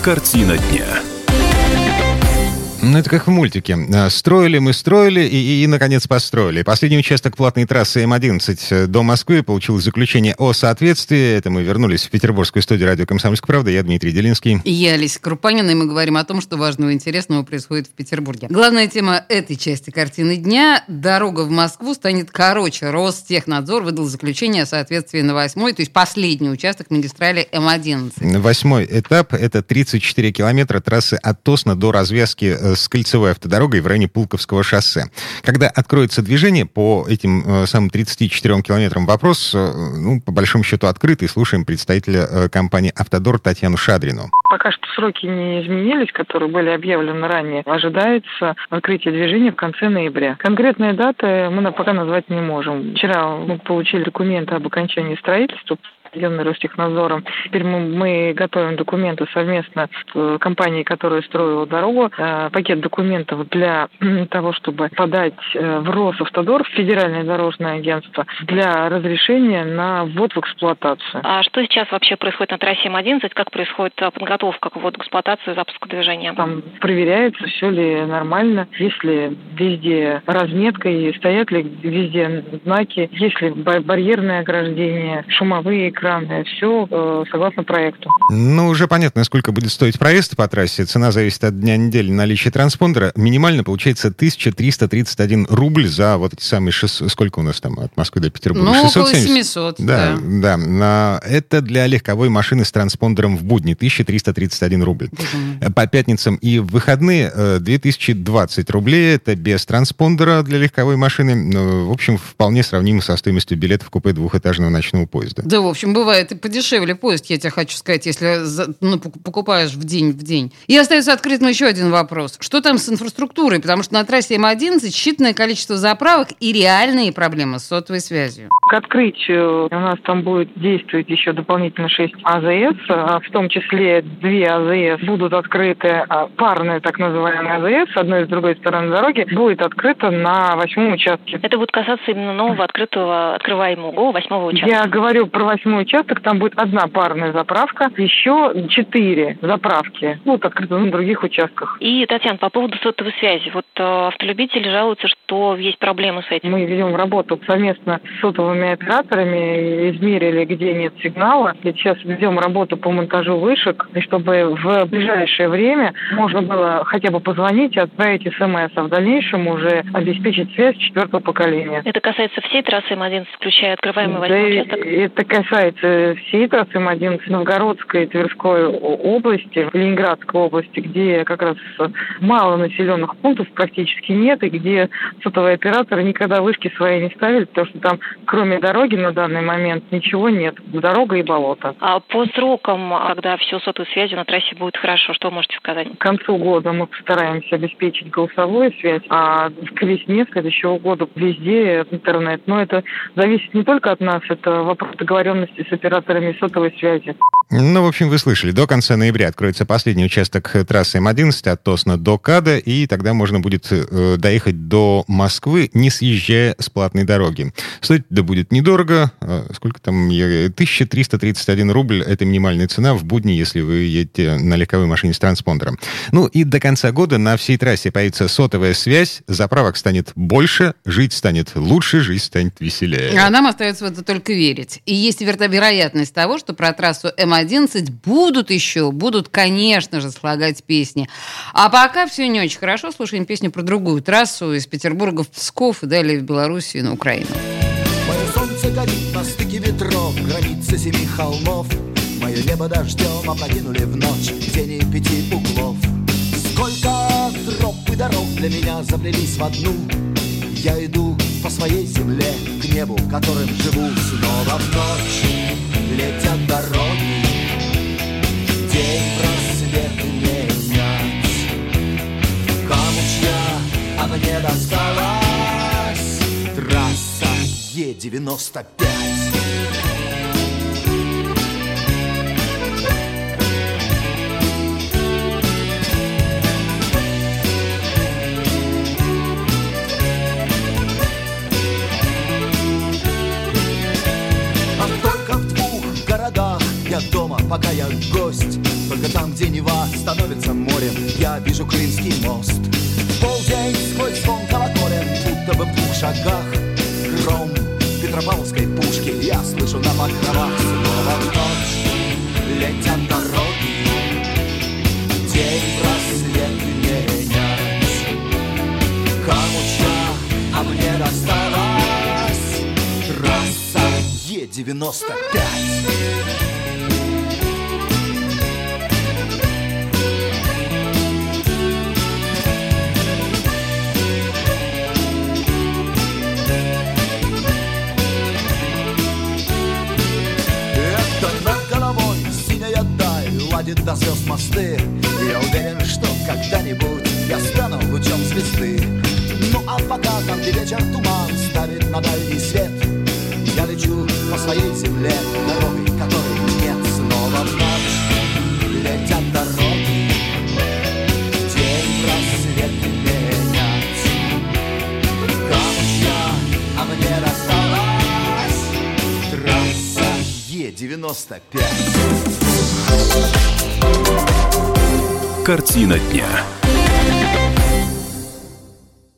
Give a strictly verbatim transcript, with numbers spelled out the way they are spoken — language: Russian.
Картина дня. Ну, это как в мультике. Строили мы, строили и, и, и, наконец, построили. Последний участок платной трассы эм одиннадцать до Москвы получил заключение о соответствии. Это мы вернулись в петербургскую студию радио «Комсомольская правда». Я Дмитрий Делинский. И я Олеся Крупанина, и мы говорим о том, что важного и интересного происходит в Петербурге. Главная тема этой части «Картины дня» – дорога в Москву станет короче. Ростехнадзор выдал заключение о соответствии на восьмой, то есть последний участок магистрали эм одиннадцать. Восьмой этап – это тридцать четыре километра трассы от Тосна до развязки с кольцевой автодорогой в районе Пулковского шоссе. Когда откроется движение по этим э, самым тридцати четырем километрам, вопрос, э, ну, по большому счету, открытый. Слушаем представителя э, компании «Автодор» Татьяну Шадрину. Пока что сроки не изменились, которые были объявлены ранее. Ожидается открытие движения в конце ноября. Конкретные даты мы пока назвать не можем. Вчера мы получили документы об окончании строительства, определенный Ростехнадзором. Теперь мы, мы готовим документы совместно с компанией, которая строила дорогу. Э, пакет документов для того, чтобы подать э, в Росавтодор, в Федеральное дорожное агентство, для разрешения на ввод в эксплуатацию. А что сейчас вообще происходит на трассе эм одиннадцать? Как происходит подготовка к вводу в эксплуатацию и запуску движения? Там проверяется, все ли нормально, есть ли везде разметка, и стоят ли везде знаки, есть ли барьерное ограждение, шумовые экраны, все э, согласно проекту. Ну, уже понятно, сколько будет стоить проезд по трассе. Цена зависит от дня недели наличия транспондера. Минимально получается тысяча триста тридцать один рубль за вот эти самые шестьсот... Сколько у нас там от Москвы до Петербурга? Ну, шестьсот семьдесят? около семисот, да. Да, да. Это для легковой машины с транспондером в будни. тысяча триста тридцать один рубль. Mm-hmm. По пятницам и в выходные две тысячи двадцать рублей. Это без транспондера для легковой машины. В общем, вполне сравнимо со стоимостью билета в купе двухэтажного ночного поезда. Да, в общем, бывает и подешевле поезд, я тебе хочу сказать, если ну, покупаешь в день в день. И остается открытым еще один вопрос. Что там с инфраструктурой? Потому что на трассе эм одиннадцать считанное количество заправок и реальные проблемы с сотовой связью. К открытию у нас там будет действовать еще дополнительно шесть а зэ эс, в том числе две а зэ эс будут открыты, парные так называемые а зэ эс, с одной и с другой стороны дороги, будет открыто на восьмом участке. Это будет касаться именно нового открытого, открываемого восьмого участка? Я говорю про восьмой участок, там будет одна парная заправка, еще четыре заправки будут открыты на других участках. И, Татьяна, по поводу сотовой связи. Вот э, автолюбители жалуются, что есть проблемы с этим. Мы ведем работу совместно с сотовыми операторами, измерили, где нет сигнала. И сейчас ведем работу по монтажу вышек, и чтобы в ближайшее время можно было хотя бы позвонить и отправить смс, а в дальнейшем уже обеспечить связь четвертого поколения. Это касается всей трассы эм одиннадцать, включая открываемый восьмой да участок? Это касается всей трассы эм одиннадцать, Новгородской, Тверской области, Ленинградской области, где как раз мало населенных пунктов практически нет, и где сотовые операторы никогда вышки свои не ставили, потому что там кроме дороги на данный момент ничего нет. Дорога и болото. А по срокам, когда все сотовой связью на трассе будет хорошо, что можете сказать? К концу года мы постараемся обеспечить голосовую связь, а к весне следующего года везде интернет. Но это зависит не только от нас, это вопрос договоренности с операторами сотовой связи. Ну, в общем, вы слышали, до конца ноября откроется последний участок трассы эм одиннадцать от Тосна до КАДа, и тогда можно будет э, доехать до Москвы, не съезжая с платной дороги. Стоить да будет недорого. Э, сколько там? тысяча триста тридцать один рубль — это минимальная цена в будни, если вы едете на легковой машине с транспондером. Ну, и до конца года на всей трассе появится сотовая связь, заправок станет больше, жить станет лучше, жизнь станет веселее. А нам остается в это только верить. И есть вероятность того, что про трассу эм одиннадцать будут еще, будут, конечно же, слагать песни. А пока все не очень хорошо. Слушаем песню про другую трассу из Петербурга в Псков и далее в Белоруссию и на Украину. Мое солнце горит на стыке ветров, границы семи холмов. Мое небо дождем опрокинули в ночь тени пяти углов. Сколько троп и дорог для меня заплелись в одну. Я иду по своей земле к небу, которым живу. Снова в ночь летят дороги, день просвет менять. Камучья, а мне досталась трасса Е девяносто пять. Я дома, пока я гость. Только там, где Нева становится морем, я вижу Крымский мост. В полдень сквозь звон колоколен, будто бы в двух шагах гром Петропавловской пушки я слышу на покровах. Снова в ночь летят дороги, день просвет менять. Камуча, а мне досталась трасса Е девяносто пять. Ладит до звезд мосты. Я уверен, что когда-нибудь я стану лучом звезды. Ну а пока там, где вечер туман ставит на дальний свет, я лечу по своей земле дорогой, которой нет. Снова в ночь летят дороги, день просвет менять. Камуча, а мне досталась трасса Е девяносто пять. Картина дня.